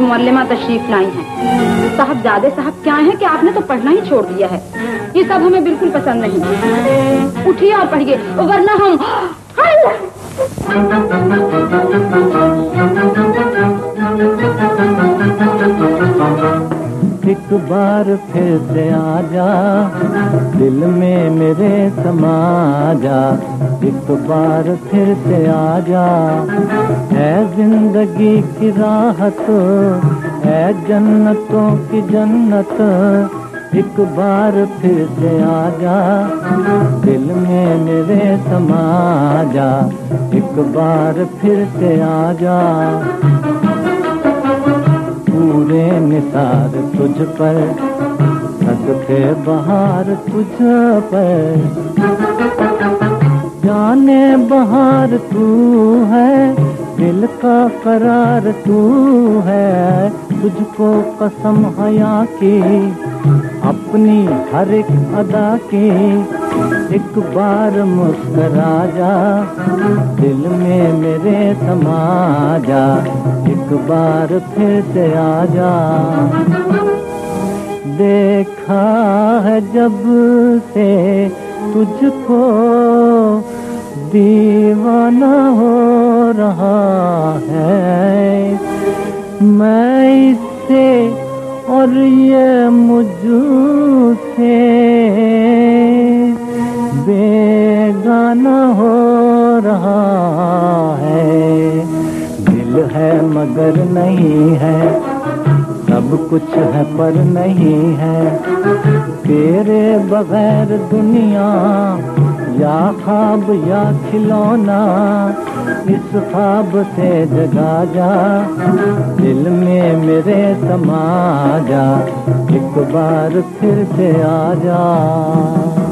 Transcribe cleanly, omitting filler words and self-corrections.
मुअल्लिमा तशरीफ लाई हैं। साहबजादे साहब क्या हैं कि आपने तो पढ़ना ही छोड़ दिया है। ये सब हमें बिल्कुल पसंद नहीं। उठिए और पढ़िए, वरना हम एक बार फिर से आजा, दिल में मेरे समा जा। एक बार फिर से आजा, है जिंदगी की राहत, है जन्नतों की जन्नत। एक बार फिर से आजा, दिल में मेरे समा जा। एक बार फिर से आजा, पूरे निसार तुझ पर, सदके बहार तुझ पर। जाने बहार तू है, दिल का करार तू है। तुझको कसम हया की, अपनी हर एक अदा की। एक बार मुस्कुरा जा, दिल में मेरे समा जा। एक बार फिर से आजा, देखा है जब से तुझको, दीवाना हो रहा है मैं इससे, और ये मुझसे बेगाना हो रहा है। दिल है मगर नहीं है, सब कुछ है पर नहीं है। तेरे बगैर दुनिया या ख्वाब या खिलौना, इस ख्वाब से जगा जा, दिल में मेरे समा जा। एक बार फिर से आजा।